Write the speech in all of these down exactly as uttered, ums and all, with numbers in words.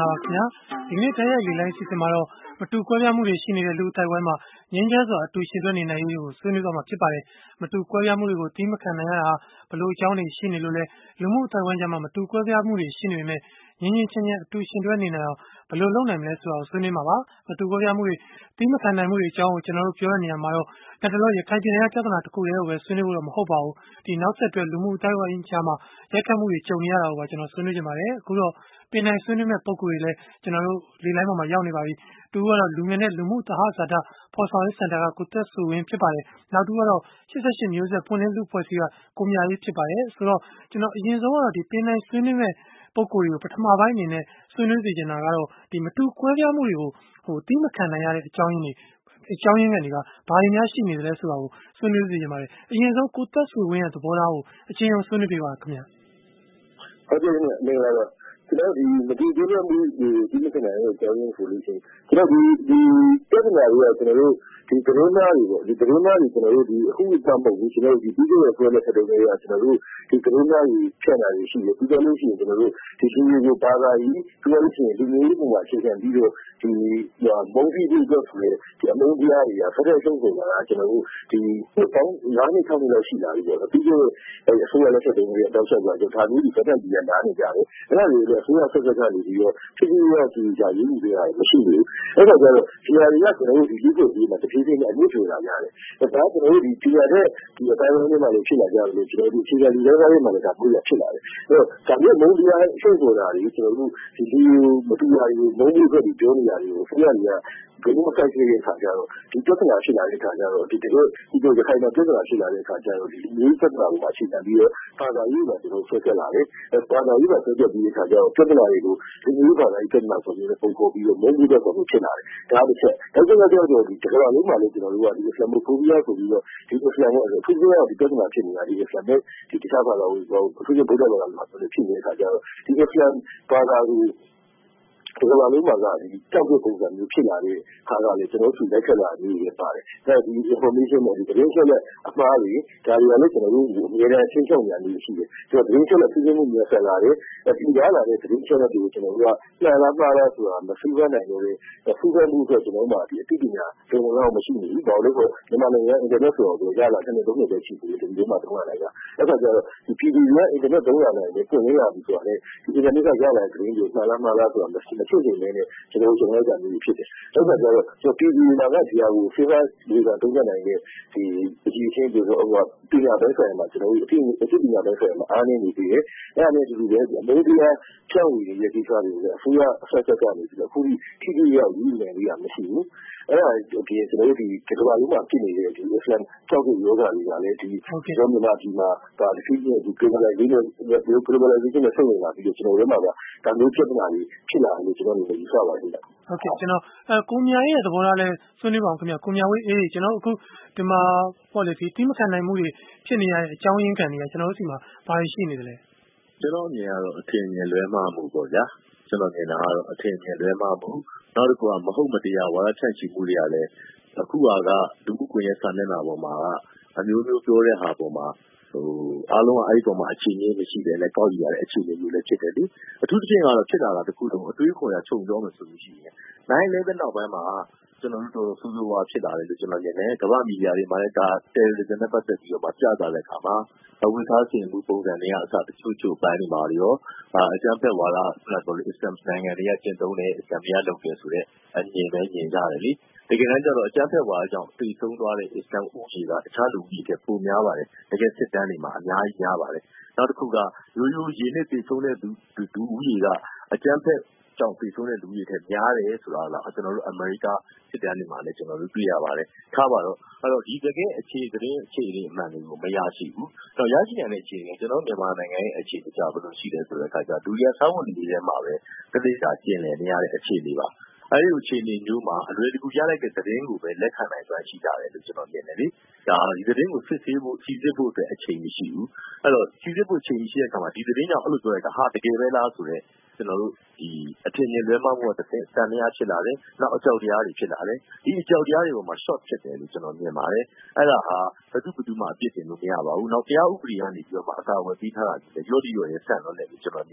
္ဂလာပါခင်ဗျာဒီနေ့တိုင်းရိုက်လေလိုင်းစီစဉ်မှာတော့မတူကွဲပြားမှုတွေရှိနေတဲ့လူတိုက်ဝိုင်းမှာငင်းချမ်းစွာအတူရှင်တွဲနေနိုင်ရေးကိုဆွေးနွေးသွားမှာဖြစ်ပါတယ်မတူကွဲပြားမှုတွေကိုတီးမခံနိုင်ရတာဘလို့အကြောင်းတွေရှိနေလို့လဲလူမှုတိုက်ဝိုင်းကြမှာမတူကွဲပြားမှုတွေရှိနေပေမဲ့ငင်းငင်းချင်းချင်းအတူရှင်တွဲနေနိုင်အောင်ဘလို့လုပ်နိုင်မလဲဆိုတာကိုဆွေးနွေးမှာပါမတူကွဲပြားမှုတွေတီးမခံနိုင်မှုတွေအကြောင်းကိုကျွန်တော်တို့ပြောရနေရမှာတော့တက်တလို့ရခိုင်ပြည်နယ်ကပြဿနာတစ်ခုတည်းကိုပဲဆွေးနွေးဖို့တော့မဟုတ်ပါဘူးဒီနောက်ဆက်တွဲလူမှုတိုက်ဝိုင်းကြားမှာရိုက်ခတ်မှုတွေကြုံနေရတာကိုပါကျွန်တော်ဆွေးနွေးကြပါတယ်အခုတော့ပင်နိုင်ဆွေးနွေးမဲ့ပုံကိုယ်တွေလည်းကျွန်တော်တို့လေလိုင်းပေါ်မှာရောက်နေပါပြီတူကတော့လူငယ်နဲ့လူမှုသဟဇာတဖော်ဆောင်ရေးစင်တာကကိုသက်စုဝင်းဖြစ်ပါတယ်နောက်တူကတော့၈၈မျိုးဆက်ပွင့်လင်းလူဖွဲ့စည်းကကိုမြရေးဖြစ်ပါတယ်ဆိုတော့ကျွန်တော်အရင်ဆုံးကတော့ဒီပင်နိုင်ဆွေးနွေးမဲ့ပုံကိုယ်တွေကိုပထမပိုင်းအနေနဲ့ဆွေးနွေးစီချင်တာကတော့ဒီမတူကွဲပြားမှုတွေကိုဟိုတီးမခံနိုင်ရတဲ့အကြောင်းရင်းတွေအကြောင်းရင်းတွေကဘာတွေများရှိနေသလဲဆိုတာကိုဆွေးနွေးစီကြပါတယ်အရင်ဆုံးကိုသက်စုဝင်းရဲ့သဘောထားကိုအချင်းချင်းဆွေးနွေးပြပါခင်ဗျာဟုတ်ကဲ့မင်္ဂလာပါကျွန်တော်ဒီမတူကွဲပြားမှုဒီဒီမခံနိုင်တဲ့အကြောင်းရင်းဆိုလို့ရှိရင်ကျွန်တော်ဒီဒီပြဿနာတွေကကျွန်တော်တို့ဒီသတင်းသားတွေပေါ့ဒီသတင်းသားတွေကျွန်တော်တို့ဒီအခုတမ်းပေါ့ကျွန်တော်တို့ဒီပြီးခဲ့တဲ့ဆွဲလက်ဆက်တွေကကျွန်တော်တို့ဒီသတင်းသားတွေဖြန့်တာတွေရှိတယ်ပြီးတော့လို့ရှိရင်ကျွန်တော်တို့ဒီလူမျိုးဘာသာရေးပြီးတော့လို့ရှိရင်လူမျိုးရေးပုံမှာအခြေခံပြီးတော့ဒီမုံပြီးပြီးတော့ဆိုရဒီအမုန်းတရားတွေကဖက်ဒရယ်ချုပ်ဆိုတာကျွန်တော်တို့ဒီပေါင်း၅နှစ်၆နှစ်လောက်ရှိလာပြီပေါ့ပြီးခဲ့တဲ့အစိုးရလက်ဆက်တွေတောက်လျှောက်ကဒါမျိုးဒီဖက်ဒရယ်ပြည်ကနားနေကြတယ်အဲ့ဒါတွေလည်းအစိုးရဆက်ဆက်ကနေပြီးတော့ဖြစ်ဖြစ်ရကြည့်ကြရေးမှုတွေကမရှိဘူးအဲ့ဒါကြတော့ဒီဟာတွေကကျွန်တော်တို့ဒီလူ့ကိုယ်ကြီးမှာတဖြည်းဖြည်းနဲ့အမြင့်ထွေလာကြတယ်ဒါကကျွန်တော်တို့ဒီဒီရတဲ့ဒီအတိုင်းအဝန်တွေမှာလည်းဖြစ်လာကြတယ်လို့ကျွန်တော်တို့အခြေခံလူတွေတွေမှာလည်းဒါမျိုးရဖြစ်လာတယ်အဲ့တော့ဒါမျိုးမုန်းတရားရှုပ်ဆိုတာတွေကျွန်တော်တို့ဒီဒီမတူတာတွေမုန်းမှုတွေပြောနေရတယ်ကိုဆရာကြီးကဘယ်လိုမှစိုက်ကြည့်တဲ့အခါကျတော့ဒီပြဿနာဖြစ်လာတဲ့အခါကျတော့ဒီတကယ်ဒီလိုရခိုင်မှာပြဿနာဖြစ်လာတဲ့အခါကျတော့ဒီမျိုးပြဿနာကိုမှရှင်းပြီးတော့ဘာသာရေးမှာကျွန်တော်ဆွဲခဲ့လာတယ်ဘာသာရေးမှာဆွဲခဲ့ပြီးတဲ့အခါကျတော့ပြဿနာတွေကိုဒီမျိုးဘာသာရေးပြဿနာဆိုပြီးတော့ပုံပေါ်ပြီးတော့မုန်းမှုတွေဆိုလို့ဖြစ်လာတယ်ဒါတစ်ချက်ဒါကြောင့်ကျွန်တော်တို့ဒီတကယ်လုံးမှာလည်းကျွန်တော်တို့ကဒီအစ္စလာမ်ဖိုဘီယာဆိုပြီးတော့ဒီအစ္စလာမ်ကိုအထူးဆုံးဒီပြဿနာဖြစ်နေတာဒီအစ္စလာမ်နဲ့ဒီတခြားဘာသာကိုအထူးဆုံးဗုဒ္ဓဘာသာမှာဆိုလို့ဖြစ်နေတဲ့အခါကျတော့ဒီအစ္စလာမ်ဘာသာကိုဒီလိုမျိုးမှာကဒီကြောက်တဲ့ပုံစံမျိုးဖြစ်လာတဲ့ခါကလည်းကျွန်တော်တို့လက်ခက်လာနေရပါတယ်။အဲဒီ information နဲ့ဒီသတင်းချက်နဲ့အမှားတွေဒါတွေကလည်းကျွန်တော်တို့အများအားချင်းချုပ်ညာနေရှိတယ်။ဆိုတော့သတင်းချက်နဲ့ပြည်မှုမျိုးဆက်လာတယ်။ဒီရလာတဲ့သတင်းချက်တွေကိုကျွန်တော်တို့ကလှန်လာမှားလားဆိုတာမသိဘဲနိုင်လို့လေ။သိဘဲမှုဆိုကျွန်တော်တို့ကဒီအတိအကျကျွန်တော်တို့မရှိဘူး။ဘာလို့လဲဆိုတော့မြန်မာနိုင်ငံအင်တာနက်ဆိုတော့ရလာတဲ့သုံးနှစ်ပဲရှိသေးတယ်ဒီလိုမှသုံးရလိုက်တာ။အဲ့ဒါကြတော့ဒီ ပီ ဒီ ကအင်တာနက်သုံးရနိုင်တယ်ပြင်ရပြီဆိုတာလေဒီအင်တာနက်ကရလာတဲ့သတင်းတွေမှန်လားမှားလားဆိုတာမရှိဖြစ်နေတယ်ကျွန်တော်ကျွန်တော်ကမျိုးဖြစ်တယ်။အဲ့ဒါကြတော့ကျွန်တော်ပြည်ပြည်မှာကဒီဟာကို favor တွေကတုံးရနိုင်တဲ့ဒီအကြီးချင်းတွေဆိုတော့ပညာပိုင်းဆိုင်ရာမှာကျွန်တော်တို့အဖြစ်အဖြစ်ပညာပိုင်းဆိုင်ရာမှာအားနည်းနေသေးတယ်။အဲ့ဒါနဲ့ဒီလိုပဲအမေရိကန်ဖြန့်ဝေရဲ့ကိစ္စတွေကိုအစိုးရအဆက်ဆက်ကနေပြီးတော့အခုဒီထိထိရောက်ရည်နေရမရှိဘူး။အဲ့ဒါအပြင်ကျွန်တော်တို့ဒီဒီကမ္ဘာလုံးမှာဖြစ်နေတဲ့ဒီ Islam ကြောက်တဲ့ယောဂတွေကလည်းဒီကျွန်တော်မြန်မာပြည်မှာဒါဒီဒီ globalization နဲ့ globalization နဲ့ဆက်ဝင်လာပြီးတော့ကျွန်တော်တို့မှာကဒါမျိုးပြဿနာတွေဖြစ်လာတယ်ကျွန်တော်တို့ယူဆပါတယ်ဟုတ်ကဲ့ကျွန်တော်အဲကိုမြရဲ့သဘောထားလဲဆွေးနွေးပါအောင်ခင်ဗျကိုမြဝေးအေးကျွန်တော်အခုဒီမှာပေါ့လေဒီတိမခံနိုင်မှုတွေဖြစ်နေရတဲ့အကြောင်းရင်းခံတွေကကျွန်တော်တို့စီမှာဘာတွေရှိနေသလဲကျွန်တော်မြင်ရတော့အထင်မြင်လွဲမှားမှုပေါ့ဗျာကျွန်တော်မြင်တာကတော့အထင်မြင်လွဲမှားမှုနောက်တစ်ခုကမဟုတ်မတရားဝါဒဖြန့်ချိမှုတွေကလည်းအခုကလူမှုကွန်ရက်စာမျက်နှာပေါ်မှာအမျိုးမျိုးပြောတဲ့ဟာပေါ်မှာဟိုအားလုံးကအဲ့ဒီပေါ်မှာအခြေအနေမရှိတယ်လေကောက်ယူရတဲ့အခြေအနေမျိုးလည်းဖြစ်တယ်လေအထူးသဖြင့်ကတော့ဖြစ်လာတာတခုလုံးအတွေးခေါ်ရခြုံပြောမယ်ဆိုလို့ရှိရင်နိုင်လည်းပဲနောက်ပိုင်းမှာကျွန်တော်တို့စူးစူးဝါဖြစ်လာတယ်လို့ကျွန်တော်မြင်တယ်ကမ္ဘာမီဒီယာတွေမှာလည်းဒါ terrorism နဲ့ပတ်သက်ပြီးတော့မှပြသတဲ့အခါမှာအဝိသားရှင်မှုပုံစံတွေကအစတချို့ချို့ပိုင်းနေပါရောအကြမ်းဖက်ဝါဒဆိုတော့ Islam နိုင်ငံတွေကကျင့်သုံးတဲ့ Islam ရလုပ်တယ်ဆိုတဲ့အမြင်ပဲမြင်ကြတယ်လေတကယ်တမ်းကျတော့အကြမ်းဖက်ဝါဒကြောင့်တည်ဆုံးသွားတဲ့ Islam ဥပဒေကတခြားလူကြီးတွေပိုများပါတယ်တကယ်စစ်တမ်းတွေမှာအများကြီးများပါတယ်နောက်တစ်ခုကရိုးရိုးရင်းနဲ့တည်ဆုံးတဲ့လူလူဦးရေကအကြမ်းဖက်ကြောင့်တည်ဆုံးတဲ့လူကြီးတွေများတယ်ဆိုတာကကျွန်တော်တို့အမေရိကစစ်တမ်းတွေမှာလည်းကျွန်တော်တို့တွေ့ရပါတယ်ထားပါတော့အဲ့တော့ဒီတကယ်အခြေသတင်းအခြေအနေအမှန်တွေကိုမရရှိဘူးအဲ့တော့ရရှိနိုင်တဲ့အခြေအနေကျွန်တော်မြန်မာနိုင်ငံရဲ့အခြေအနေကြဘယ်လိုရှိတယ်ဆိုတဲ့အခါကျလူရဆောင်းဝင်နေတဲ့မှာပဲတတိယကျင်လည်နေရတဲ့အခြေအနေပါအဲ့ဒီအခြေအနေမျိုးမှာအလွယ်တကူရလိုက်တဲ့သတင်းကိုပဲလက်ခံနိုင်စွမ်းရှိကြတယ်လို့ကျွန်တော်မြင်တယ်လေဒါဒီသတင်းကိုစစ်ဆေးဖို့ကြီးစစ်ဖို့အတွက်အချိန်မရှိဘူးအဲ့တော့ကြီးစစ်ဖို့အချိန်ရှိတဲ့အခါမှာဒီသတင်းကြောင့်အဲ့လိုပြောလိုက်တာဟာတကယ်ပဲလားဆိုတော့ကျွန်တော်တို့ဒီအထင်မြင်လွဲမှားမှုတစ်ဆင့်တန်မြားဖြစ်လာတယ်နောက်အကြောက်တရားတွေဖြစ်လာတယ်ဒီအကြောက်တရားတွေပေါ်မှာ short ဖြစ်တယ်လို့ကျွန်တော်မြင်ပါတယ်အဲ့ဒါဟာဘယ်သူဘယ်သူမှအပြစ်တင်လို့မရပါဘူးနောက်တရားဥပဒေကနေပြီးတော့မှအသာဝယ်ပြီးထားတာဒီရော်ဒီရော်ရဲ့ဆန့်လို့လည်းကျွန်တော်မြင်တယ်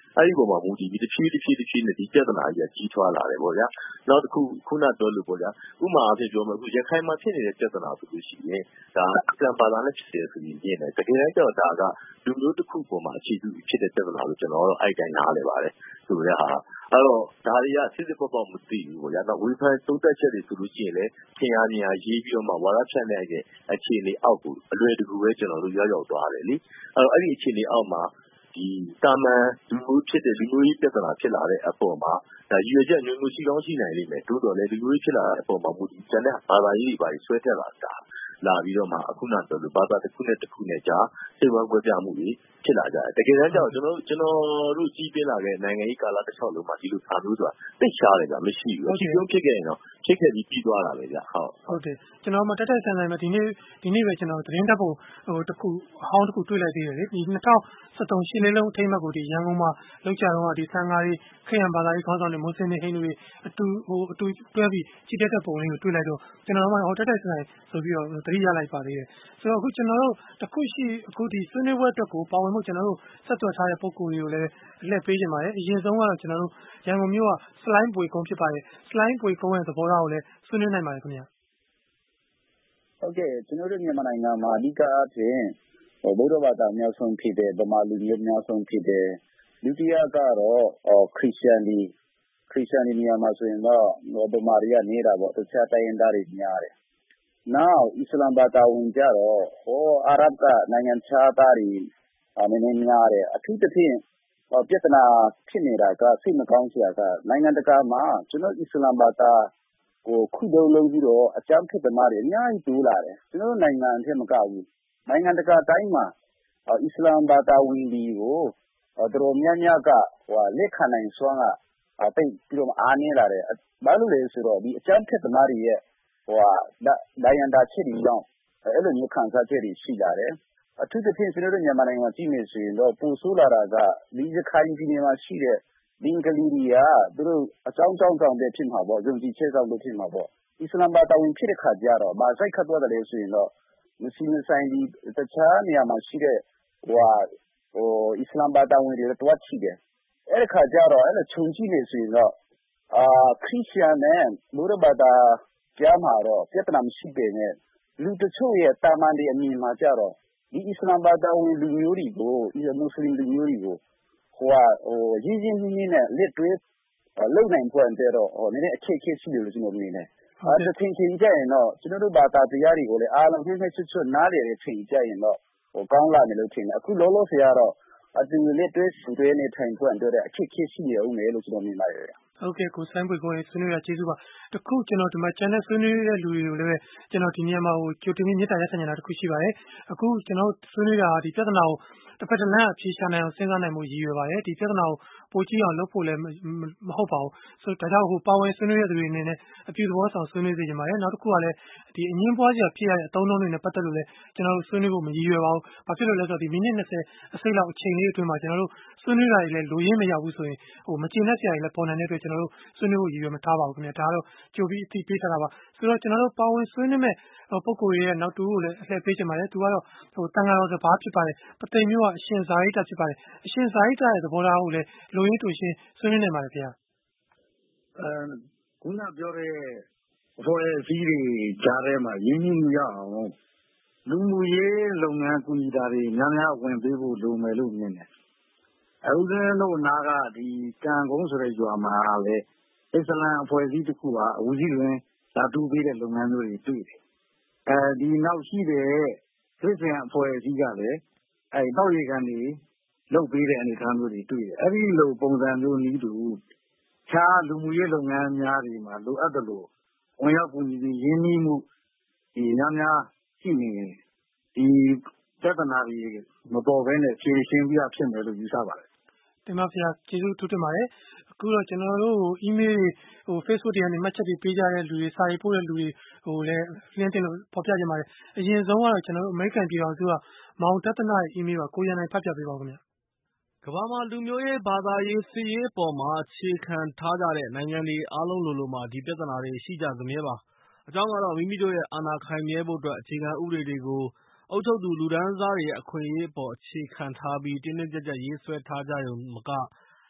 အဲဒီပေါ်မှာမူတည်ပြီးတဖြည်းတဖြည်းတဖြည်းနဲ့ဒီပြဿနာကြီးကကြီးထွားလာတယ်ပေါ့ဗျာနောက်တစ်ခုခုနပြောလို့ပေါ့ဗျာဥပမာအဖြစ်ပြောမယ်အခုရခိုင်မှာဖြစ်နေတဲ့ပြဿနာဆိုလို့ရှိရင်ဒါအစ္စလာမ်ဘာသာနဲ့ဖြစ်တယ်ဆိုရင်ပြင်းတယ်တကယ်တမ်းကျတော့ဒါကလူမျိုးတစ်ခုပေါ်မှာအခြေပြုဖြစ်တဲ့ပြဿနာလို့ကျွန်တော်တို့အဲ့တိုင်းနားလည်ပါတယ်ဆိုတဲ့ဟာအဲ့တော့ဒါတွေကစစ်စစ်ပေါ့ပေါ့မသိဘူးပေါ့ဗျာနောက်ဝေဖန်သုံးသပ်ချက်တွေဆိုလို့ရှိရင်လည်းထင်ရမြင်ရရေးပြီးတော့မှဝါဒဖြန့်တဲ့အခြေအနေအောက်ကိုအလွယ်တကူပဲကျွန်တော်တို့ရောက်ရောက်သွားတယ်လေအဲ့တော့အဲ့ဒီအခြေအနေအောက်မှာဒီတာမန်လူမျိုးဖြစ်တဲ့လူမျိုးရေးပြဿနာဖြစ်လာတဲ့အပေါ်မှာဒါရည်ရွယ်ချက်မျိုးမျိုးရှိကောင်းရှိနိုင်လိမ့်မယ်တိုးတော်လည်းလူမျိုးရေးဖြစ်လာတဲ့အပေါ်မှာမူတည်ကျန်တဲ့ဘာသာရေးတွေပါဆွဲတက်လာတာလာပြီးတော့မှအခုနပြောလို့ဘာသာတစ်ခုနဲ့တစ်ခုနဲ့ကြာစိတ်ဝမ်းကွဲပြားမှုတွေဖြစ်လာကြတယ်တကယ်တမ်းကျတော့ကျွန်တော်ကျွန်တော်တို့ကြီးပြင်းလာတဲ့နိုင်ငံရေးကာလတစ်လျှောက်လုံးမှာဒီလိုခါမျိုးဆိုတာသိရှားတယ်ဗျမရှိဘူးဖြစ်ပြုံးဖြစ်ခဲ့ရင်တော့ဖြစ်ခဲ့ပြီးပြီးသွားတာပဲဗျဟုတ်ဟုတ်တယ်ကျွန်တော်မှတက်တက်ဆန်ဆန်ပဲဒီနေ့ဒီနေ့ပဲကျွန်တော်သတင်းတပ်ဖို့ဟိုတခုအဟောင်းတခုတွေ့လိုက်သေးတယ်လေဒီ၂၀၁၃ရှင်းလေးလုံးအထိမ်းအမှတ်ကိုဒီရန်ကုန်မှာလောက်ကြတော့ဒီဆန်ငါးတွေခရံဘာသာရေးခေါင်းဆောင်တွေမွတ်စလင်တွေဟိန္ဒူတွေအတူဟိုအတူတွဲပြီးကြည်တက်တဲ့ပုံလေးကိုတွေ့လိုက်တော့ကျွန်တော်တို့ကဟိုတက်တက်ဆန်ဆန်ဆိုပြီးတော့သတိရလိုက်ပါသေးတယ်ဆိုတော့အခုကျွန်တော်တို့တခုရှိအခုဒီဆွေးနွေးပွဲအတွက်ကိုပါဝင်မှုကျွန်တော်တို့ဆက်သွယ်ထားတဲ့ပုံကိုယ်တွေကိုလည်းလှည့်ပေးကြပါတယ်အရင်ဆုံးကတော့ကျွန်တော်တို့ရန်ကုန်မြို့ကစလိုင်းပွေကုန်းဖြစ်ပါတယ်စလိုင်းပွေကုန်းရဲ့သဘောထားကိုလည်းဆွေးနွေးနိုင်ပါတယ်ခင်ဗျာဟုတ်ကဲ့ကျွန်တော်တို့မြန်မာနိုင်ငံမှာအဓိကအားဖြင့်ဗုဒ္ဓဘာသာအများဆုံးဖြစ်တဲ့ဗမာလူမျိုးအများဆုံးဖြစ်တဲ့ဒုတိယကတော့ခရစ်ယာန်ဒီခရစ်ယာန်ဒီနေရာမှာဆိုရင်တော့ဗမာတွေကနေတာပေါ့တခြားတိုင်းရင်းသားတွေများတယ်။နောက်အစ္စလာမ်ဘာသာဝင်ကြတော့ဟောအာရဗ်ကနိုင်ငံခြားသားတွေနည်းနည်းများတယ်အထူးသဖြင့်ပြဿနာဖြစ်နေတာကစိတ်မကောင်းစရာကနိုင်ငံတကာမှာကျွန်တော်အစ္စလာမ်ဘာသာဟိုခုတုံးလုံးပြီးတော့အကြမ်းဖက်သမားတွေအများကြီးတိုးလာတယ်ကျွန်တော်နိုင်ငံအထက်မကဘူးနိုင်ငံတကာတိုင်းမှာအစ္စလာမ်ဘာသာဝင်တွေကိုတော်များများကဟိုလက်ခံနိုင်စွမ်းကတိတ်ပြီးတော့အားနည်းလာတယ်ဘာလို့လဲဆိုတော့ဒီအကြမ်းဖက်သမားတွေရဲ့ဟိုဒိုင်ယန်တာချက်တွေကြောင့်အဲ့လိုမျိုးခံစားချက်တွေရှိလာတယ်အထူးသဖြင့်ကျွန်တော်တို့မြန်မာနိုင်ငံမှာကြည့်နေဆိုရင်တော့ပိုဆိုးလာတာကဒီရခိုင်ပြည်နယ်မှာရှိတဲ့ဘင်္ဂလီတွေကသူတို့အကြောင်းကြောင်းကြောင့်ပဲဖြစ်မှာပေါ့ယုံကြည်ချက်ကြောင့်ပဲဖြစ်မှာပေါ့အစ္စလာမ်ဘာသာဝင်ဖြစ်တဲ့ခါကျတော့မဆိုင်ခတ်သွားတယ်ဆိုရင်တော့မစီမဆိုင်ဒီတခြားနေရာမှာရှိတဲ့ဟိုဟိုအစ္စလာမ်ဘာသာဝင်တွေတော့ချိတယ်အဲ့ဒီခါကျတော့အဲ့လိုခြုံကြည့်နေဆိုရင်တော့အာခရစ်ယာန်နဲ့ဘုရားဘာသာကြားမှာတော့ပြဿနာမရှိပေမဲ့လူတချို့ရဲ့တာမန်တွေအမြင်မှာကြတော့ဒီအစ္စလာမ်ဘာသာဝင်လူမျိုးတွေကိုမွတ်စလင်လူမျိုးတွေကိုဟိုဟိုရင်းရင်းနှီးနှီးနဲ့လက်တွဲလုံနိုင်ဖွယ်တဲ့တော့ဟိုနည်းနည်းအခြေအခဲရှိတယ်လို့ကျွန်တော်မြင်တယ်အဲဒါသင်ချင်းကြရင်တော့ကျွန်တော်တို့ဘာသာတရားတွေကိုလည်းအားလုံးနှိမ့်နှိမ့်ချွတ်ချွတ်နားလည်တဲ့ချိန်ကြရင်တော့ဟိုကောင်းလာမယ်လို့ထင်တယ်အခုလောလောဆယ်ကတော့အတူလက်တွဲဆူတွဲနေထိုင်ဖွယ်တဲ့အခြေအခဲရှိနေအောင်မယ်လို့ကျွန်တော်မြင်ပါတယ်ဟုတ်ကဲ့ကိုဆိုင်းပွေကိုဆွေးနွေးရကျေးဇူးပါတခုကျွန်တော်ဒီမှာကျန်တဲ့ဆွေးနွေးတဲ့လူတွေကိုလည်းကျွန်တော်ဒီနေရာမှာဟိုကြိုတင်ပြီးမြစ်တာရက်ဆင်နေတာတခုရှိပါတယ်အခုကျွန်တော်ဆွေးနွေးတာဒီပြဿနာကိုတစ်ဖက်တစ်လမ်းအဖြေရှာနိုင်အောင်စဉ်းစားနိုင်မှုရည်ရွယ်ပါတယ်ဒီပြဿနာကိုပိုကြည့်အောင်လုပ်ဖို့လည်းမဟုတ်ပါဘူးဆိုတော့ဒါကြောင့်ဟိုပါဝင်ဆွေးနွေးတဲ့သူတွေအနေနဲ့အပြုသဘောဆောင်ဆွေးနွေးစေချင်ပါတယ်နောက်တစ်ခုကလည်းဒီအငင်းပွားစရာဖြစ်ရတဲ့အသုံးအနှုန်းတွေနဲ့ပတ်သက်လို့လည်းကျွန်တော်တို့ဆွေးနွေးဖို့မရည်ရွယ်ပါဘူးဘာဖြစ်လို့လဲဆိုတော့ဒီမိနစ်၂၀အစိတ်လောက်အချိန်လေးအတွင်းမှာကျွန်တော်တို့ဆွေးနွေးတာတွေလည်းလိုရင်းမရောက်ဘူးဆိုရင်ဟိုမကျေနပ်စရာတွေလည်းပေါ်နိုင်တဲ့အတွက်ကျွန်တော်တို့ဆွေးနွေးဖို့ရည်ရွယ်မထားပါဘူးခင်ဗျာဒါကတော့ကြိုပြီးအသိပေးထားတာပါဆိုတော့ကျွန်တော်တို့ပါဝင်ဆွေးနွေးမဲ့ပုဂ္ဂိုလ်ရဲ့နောက်တူကိုလည်းအလှည့်ပေးချင်ပါတယ်သူကတော့ဟိုတန်ဃာတော်စဘာဖြစ်ပါတယ်ပသိမ်မျိုးကအရှင်ဇာဟိတဖြစ်ပါတယ်အရှင်ဇာဟိတရဲ့သဘောထားကိုလည်းလိုရင်းတူရှင်းဆွေးနွေးနိုင်ပါတယ်ခင်ဗျာအဲခုနပြောတဲ့အဖွဲ့အစည်းတွေကြားထဲမှာရင်းနှီးမှုရအောင်လူမှုရေးလုပ်ငန်းကူညီတာတွေများများဝင်ပေးဖို့လိုမယ်လို့မြင်တယ်အခုတို့နာကဒီကံကုန်းဆိုတဲ့ရွာမှာလည်းအစ္စလာမ်အဖွဲ့အစည်းတစ်ခုကအဝူကြီးတွင်ဓာတုပေးတဲ့လုပ်ငန်းမျိုးတွေတွေ့တယ်အဲဒီနောက်ရှိတဲ့ခရစ်ယာန်အဖွဲ့အစည်းကလည်းအဲတောက်ရီကန်တွေလုပ်ပေးတဲ့အနေအထားမျိုးတွေတွေ့တယ်အဲဒီလိုပုံစံမျိုးနည်းတူခြားလူမှုရေးလုပ်ငန်းများတွေမှာလိုအပ်တယ်လို့ဝင်ရောက်ကူညီပြီးရင်းနှီးမှုဒီများများရှိနေဒီပြဿနာတွေမပေါ်ဘဲနဲ့ဖြေရှင်းပြဖြစ်မယ်လို့ယူဆပါတယ်တင်ပါဗျာကျေးဇူးထူးတင်ပါတယ်အခုတော့ကျွန်တော်တို့ဟို email တွေဟို Facebook တွေကနေမှတ်ချက်တွေပေးကြတဲ့လူတွေစာရေးပို့တဲ့လူတွေဟိုလည်းလင်းတင်လို့ပေါ်ပြကြပါတယ်အရင်ဆုံးကတော့ကျွန်တော်တို့ American ပြည်တော်စုကမောင်တသနာရဲ့ email ပါကိုရန်နိုင်ဖတ်ပြပေးပါဦးခင်ဗျာကမ္ဘာမှာလူမျိုးရေးဘာသာရေးစစ်ရေးအပေါ်မှာအခြေခံထားကြတဲ့နိုင်ငံတွေအားလုံးလိုလိုမှာဒီပြဿနာတွေရှိကြသမြဲပါအကြောင်းကတော့မိမိတို့ရဲ့အာဏာခိုင်မြဲဖို့အတွက်အခြေခံဥပဒေတွေကိုအုပ်ချုပ်သူလူဒန်းစားတွေရဲ့အခွင့်အရေးအပေါ်အခြေခံထားပြီးတင်းတင်းကြပ်ကြပ်ရေးဆွဲထားကြရုံမက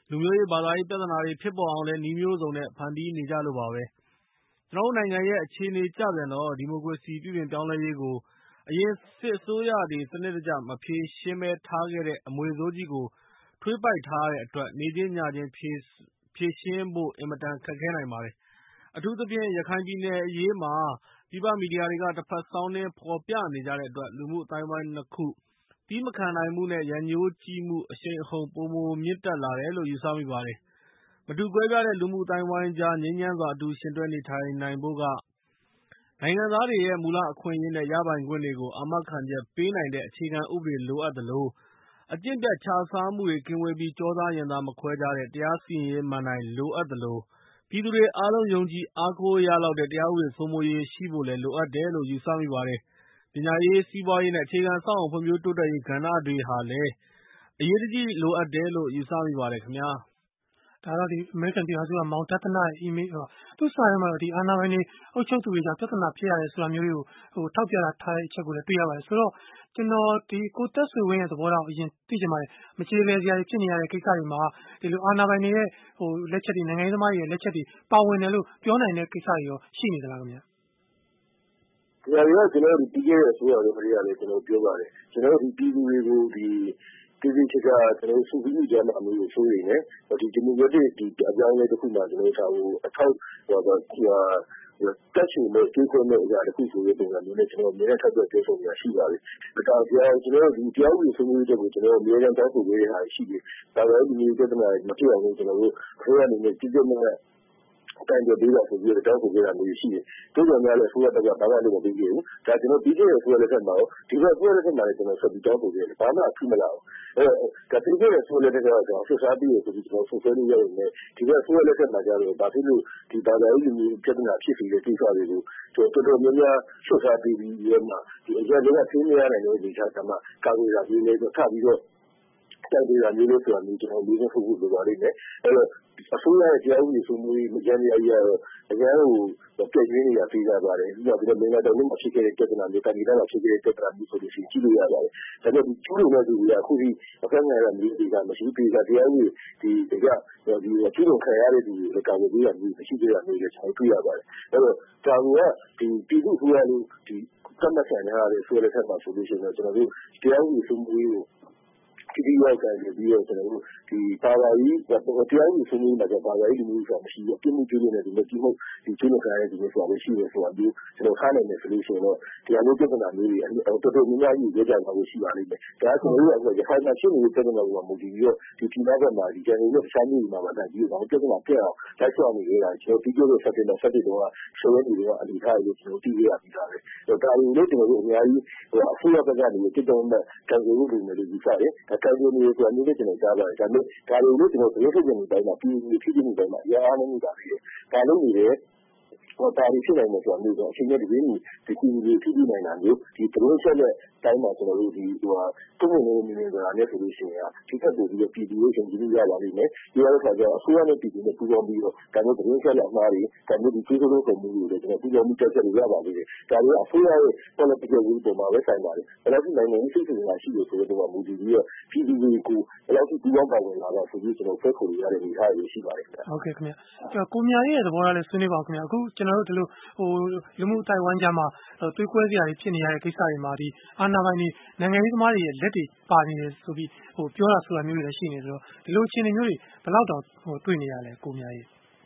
လူမျိုးရေးဘာသာရေးပြဿနာတွေဖြစ်ပေါ်အောင်လည်းနည်းမျိုးစုံနဲ့ဖန်တီးနေကြလို့ပါပဲ။ကျွန်တော်တို့နိုင်ငံရဲ့အခြေအနေကျပြန်တော့ဒီမိုကရေစီပြုပြင်ပြောင်းလဲရေးကိုအရင်စစ်အစိုးရတွေစနစ်တကျမဖြေရှင်းပဲထားခဲ့တဲ့အမွေဆိုးကြီးကိုထွေးပိုက်ထားတဲ့အတွက်နေချင်းညချင်းဖြေဖြေရှင်းဖို့အင်မတန်ခက်ခဲနိုင်ပါတယ်။အထူးသဖြင့်ရခိုင်ပြည်နယ်အရေးမှာပြည်ပမီဒီယာတွေကတစ်ဖက်စောင်းနှင်းဖော်ပြနေကြတဲ့အတွက်လူမှုအတိုင်းအဝိုင်းနှစ်ခုတီးမခံနိုင်မှုနဲ့ရန်ညိုးကြီးမှုအရှိန်အဟုန်ပိုမိုမြင့်တက်လာတယ်လို့ယူဆမိပါတယ်။မတူကွဲပြားတဲ့လူမှုအတိုင်းအဝိုင်းကြားငြိမ်းချမ်းစွာအတူယှဉ်တွဲနေထိုင်နိုင်ဖို့ကနိုင်ငံသားတွေရဲ့မူလအခွင့်အရေးနဲ့ရပိုင်ခွင့်တွေကိုအာမခံချက်ပေးနိုင်တဲ့အခြေခံဥပဒေလိုအပ်သလိုအကျင့်ပြတ်ခြစားမှုတွေကင်းဝေးပြီးကျောသားရင်သားမခွဲခြားတဲ့တရားစီရင်ရေးမဏ္ဍိုင်လိုအပ်သလိုပြည်သူတွေအားလုံးယုံကြည်အားကိုးရလောက်တဲ့တရားဥပဒေစိုးမိုးရေးရှိဖို့လည်းလိုအပ်တယ်လို့ယူဆမိပါတယ်။ပညာရေးစီးပွားရေးနဲ့အခြေခံအဆောက်အအုံဖွံ့ဖြိုးတိုးတက်ရေးကဏ္ဍတွေဟာလည်းအရေးတကြီးလိုအပ်တယ်လို့ယူဆမိပါတယ်ခင်ဗျာ။ဒါတော့ဒီအမေရိကန်ပြည်ထောင်စုကမောင်တသနာရဲ့ email ဟောသူ့စာထဲမှာတော့ဒီအာဏာပိုင်တွေအုပ်ချုပ်သူတွေကြောင့်ပြဿနာဖြစ်ရတယ်ဆိုတာမျိုးတွေကိုဟိုထောက်ပြထားတဲ့အချက်ကိုလည်းတွေ့ရပါတယ်ဆိုတော့ကျွန်တော်ဒီကိုသက်ဆွေဝင်းရဲ့သဘောထားကိုအရင်သိချင်ပါတယ်မချေလည်စရာဖြစ်နေရတဲ့ကိစ္စတွေမှာဒီလိုအာဏာပိုင်တွေရဲ့ဟိုလက်ချက်တွေနိုင်ငံရေးသမားတွေရဲ့လက်ချက်တွေပါဝင်တယ်လို့ပြောနိုင်တဲ့ကိစ္စတွေရောရှိနေသလားခင်ဗျာဒီအရာကကျွန်တော်တို့ဒီကြီးရဲ့ဆိုရတယ်ခရီးရတယ်ကျွန်တော်ပြောပါတယ်ကျွန်တော်တို့ဒီပြည်သူတွေကိုဒီဒီဒီချက်ကကျွန်တော်စုစည်းမှုကြမ်းအမျိုးဆိုရင်လည်းဒီဒီမိုကရက်တစ်ဒီအပြောင်းအလဲတစ်ခုမှကျွန်တော်တို့အထောက်ဟောတော့တက်ရှိလို့ဒီကုန်းနဲ့အရာတစ်ခုဆိုတဲ့ပုံစံမျိုးနဲ့ကျွန်တော်အများထပ်ပြောဆိုနေတာရှိပါတယ်။ဒါကြောင့်ကျွန်တော်တို့ဒီပြောင်းလဲမှုမျိုးတွေကိုကျွန်တော်အများကြီးတောင်းဆိုပေးရတာရှိတယ်။ဒါပေမဲ့ဒီမျိုးပြဿနာမဖြစ်အောင်ကျွန်တော်တို့ခရိုးအနေနဲ့ကြည့်ကြမဲ့တိုင်းပြည်ဒေသဆိုပြီးတော့တောင်းဆိုကြတာမျိုးရှိတယ်။တို့ကြောင့်လည်းဆိုရတဲ့ကဘာမှလုပ်မပြီးဘူး။ဒါကျွန်တော်ပြီးခဲ့တဲ့ဆိုရတဲ့ဆက်မှာဒီဘက်ဆိုရတဲ့ဆက်မှာကျွန်တော်ဆက်ပြီးတောင်းဆိုကြတယ်။ဘာမှအထူးမလား။အဲဒါပြီးခဲ့တဲ့ဆိုရတဲ့ကတော့ဆက်စားပြီးဆိုပြီးကျွန်တော်ဆက်ဆွေးနွေးရရင်ဒီဘက်ဆိုရတဲ့ဆက်မှာကြတော့ဘာဖြစ်လို့ဒီဘာသာရေးမျိုးပြဿနာဖြစ်ပြီးတဲ့ကိစ္စတွေကိုတော်တော်များများဆက်စားပြီးပြီးရမှာဒီအရာတွေကသိနေရတဲ့ဒီချာကမှကာကွယ်တာမျိုးလေးတော့ထပြီးတော့တိုက်ကြရမျိုးလို့ဆိုတာမျိုးကျွန်တော်မျိုးဖို့ဖို့လိုပါလိမ့်မယ်အဲတော့အစိုးရရဲ့တရားဥပဒေစိုးမိုးရေးမကြမ်းရရအကြမ်းကိုပြည့်ရင်းနေတာပြီးကြပါတယ်ပြီးတော့ဒီမင်းတော်တို့ဖြစ်ခဲ့တဲ့ပြဿနာမျိုးတိုင်းတိုင်းဖြစ်ခဲ့တဲ့ပြဿနာမျိုးဆိုလို့ရှိရင်ကြည့်လို့ရပါတယ်ဒါပေမဲ့ဒီကျူးလွန်တဲ့သူတွေကအခုဒီအခက်အခဲရမျိုးတွေကမရှိသေးတာတရားဥပဒေဒီတကဒီကျူးလွန်ခံရတဲ့သူတွေကာကွယ်ပေးရမျိုးမရှိသေးတာမျိုးလည်းကျွန်တော်တွေ့ရပါတယ်အဲတော့ဒါကဒီပြည်သူ့ဆိုရလို့ဒီကမ္ဘာ့ဆန်ရတဲ့ဆိုရတဲ့ဆက်မှာဆိုလို့ရှိရင်ကျွန်တော်တို့တရားဥပဒေစိုးမိုးရေးကိုဒီဒီရောက်တယ်ပြီးတော့ကျွန်တော်တို့ဒီပါဝါကြီးတရားဥပဒေစိုးမိုးရေးမှာပါဝါကြီးလူမျိုးဆိုတာမရှိဘူးပြမှုကျူးလွန်တဲ့ဒီမကြီးမှုဒီကျူးလွန်ခံရတဲ့ဒီမျိုးဆိုတာရှိတယ်ဆိုတာမျိုးကျွန်တော်ထားနိုင်တယ်ဆိုလို့ရှိရင်တော့တရားမျိုးပြဿနာမျိုးတွေတော်တော်များများကြီးကြကြပါလို့ရှိပါလိမ့်မယ်ဒါကကျွန်တော်တို့အခုရခိုင်မှာရှိနေတဲ့ပြဿနာကိုမူတည်ပြီးတော့ဒီဒီနောက်ဘက်မှာဒီကျန်နေတဲ့တခြားမျိုးတွေမှာပါတက်ပြီးတော့ပြဿနာပြတ်အောင်လိုက်ဆောင်နေကြတာကျွန်တော်ပြီးကြတဲ့ဆက်တင်တော့ဆက်တင်တော့ဆိုရဲတွေကအလီထားလို့ကျွန်တော်သိရပြီးသားပဲဒါတွေလည်းကျွန်တော်တို့အများကြီးဟိုအစိုးရဘက်ကနေတိတုံးမဲ့ကံကြိုးလို့နေလို့ယူဆတယ်ဒါကံကြိုးမျိုးဆိုတာမျိုးလည်းကျွန်တော်ကြားပါတယ်ဒါပေမဲ့ဒါတွေလို့ကျွန်တော်ဘယ်လိုဖြစ်နေတိုင်းမှာပြည်သူဖြစ်နေတိုင်းမှာအများအားလုံးနေတာပြီးဒါလုံးနေတယ်ဟောတာရီဖြစ်နိုင်တယ်ဆိုတာမျိုးတော့အချိန်နဲ့တပြေးညီဒီပြည်သူတွေဖြစ်နေနိုင်တာမျိုးဒီသတင်းချက်နဲ့တိုင်းမှာကျွန်တော်တို့ဒီဟိုဟာတုံ့ပြန်နေနေဆိုတာလည်းဆိုလို့ရှိရင်ဒီကပ်ကိုပြီးတော့ပြည်သူတွေရှင်ကြည့်ရပါလိမ့်မယ်ဒီရတဲ့ခါကျတော့အစိုးရနဲ့ပြည်သူနဲ့ပူးပေါင်းပြီးတော့ဒါမျိုးသတင်းချက်နဲ့အမှားတွေဒါမျိုးဒီပြည်သူတို့ပုံမျိုးတွေလည်းကျွန်တော်ပူးပေါင်းပြီးတက်ချက်ရပါလိမ့်မယ်ဒါတွေအစိုးရရဲ့ political will ပေါ်မှာပဲဆိုင်ပါတယ်ဘယ်လောက်ဒီနိုင်ငံရေးစိတ်ဆင်တာရှိလို့ဆိုတော့မူတည်ပြီးတော့ပြည်သူတွေကိုဘယ်လောက်ဒီပူးပေါင်းပါဝင်လာတော့ဆိုပြီးကျွန်တော်ဖက်ခေါ်ရတဲ့အနေအထားတွေရှိပါတယ်ခင်ဗျဟုတ်ကဲ့ခင်ဗျကိုမြရဲ့သဘောထားလည်းဆွေးနွေးပါဦးခင်ဗျအခုကျွန်တော်တို့ဒီလိုဟိုလူမှုတိုင်ဝမ်ကြားမှာတွေးကွဲစရာတွေဖြစ်နေရတဲ့ကိစ္စတွေမှာဒီအာဏာပိုင်တွေနိုင်ငံရေးသမားတွေရဲ့လက်တွေပါနေတယ်ဆိုပြီးဟိုပြောတာဆိုတာမျိုးတွေလည်းရှိနေဆိုတော့ဒီလိုအခြေအနေမျိုးတွေဘယ်လောက်တောင်ဟိုတွေ့နေရလဲကိုမြရဲ့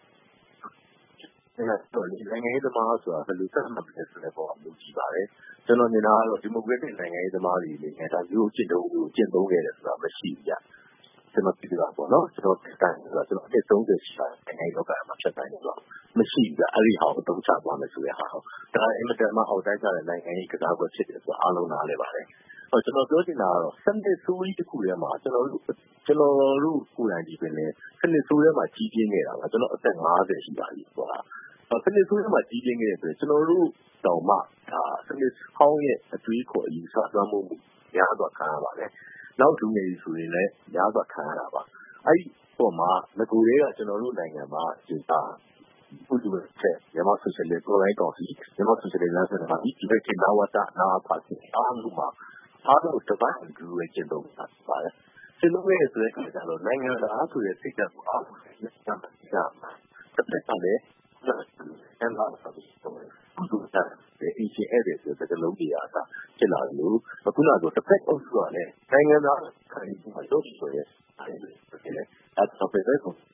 အဲ့တော့ဒီနိုင်ငံရေးသမားဆိုတာဘယ်လိုဆက်မှတ်လဲဆိုတဲ့ပုံအမျိုးကြီးပါတယ်ကျွန်တော်မြင်တာကတော့ဒီမိုကရက်တစ်နိုင်ငံရေးသမားတွေလည်းဒါမျိုးကျင့်သုံးကိုကျင့်သုံးခဲ့တယ်ဆိုတာမရှိဘူးကြကျွန်တော်ပြတာပေါ့နော်ကျွန်တော်တိုင်ဆိုတာကျွန်တော်အသုံးသက်ရှိတဲ့နိုင်ငံလောကမှာဖြတ်တိုင်းဆိုတော့မရှိဘူးကြအဲ့ဒီဟာကိုတုံးချသွားမယ်ဆိုတဲ့ဟာဒါအင်မတန်မှအောက်တိုင်းကြတဲ့နိုင်ငံရေးကစားကွက်ဖြစ်တယ်ဆိုတော့အားလုံးနားလည်ပါတယ်ဟောကျွန်တော်ပြောချင်တာကတော့စနစ်ဆိုးကြီးတစ်ခုထဲမှာကျွန်တော်တို့ကျွန်တော်တို့ကိုယ်တိုင်ဒီပင်လေစနစ်ဆိုးထဲမှာကြီးပြင်းနေတာကကျွန်တော်အသက်၅၀ရှိပါပြီဆိုတာစနစ်ဆိုးထဲမှာကြီးပြင်းခဲ့တဲ့ဆိုကျွန်တော်တို့တောင်မှဒါစနစ်ဟောင်းရဲ့အတွေးခေါ်အယူဆသွမ်းမှုများစွာခံရပါတယ်နောက်လူငယ်ဆိုရင်လည်းများစွာခံရတာပါအဲ့ဒီပုံမှာငကိုယ်တွေကကျွန်တော်တို့နိုင်ငံမှာဒီတာပုဒ်ချက်မြန်မာဆိုရှယ်လစ်ကိုရိုင်းကောင်စီမြန်မာဆိုရှယ်လစ်လမ်းစဉ်မှာဒီဘက်ကနာဝတာနာပါစီအားလုံးမှာအားလုံးတပတ်ကူရဲ့ကျင့်သုံးတာပါတယ်ဆွေးနွေးရဆိုတဲ့အခါကျတော့နိုင်ငံသားဆိုတဲ့စိတ်ဓာတ်ကိုအားလုံးလက်ခံကြမှာတစ်ဖက်ကလည်းအန်လာဆိုပြီးတော့သူကလည်းအရှင်အဲ့ဒီဆိုတဲ့လုံးကြီးအားဖြစ်လာလို့အခုနကတော့တစ်ဖက်အုပ်စုကလည်းနိုင်ငံသားခိုင်ပြီးမှလုပ်ဆိုရဲအဲ့ဒီဆိုတဲ့အဲ့တော့ပဲကိုဟုတ်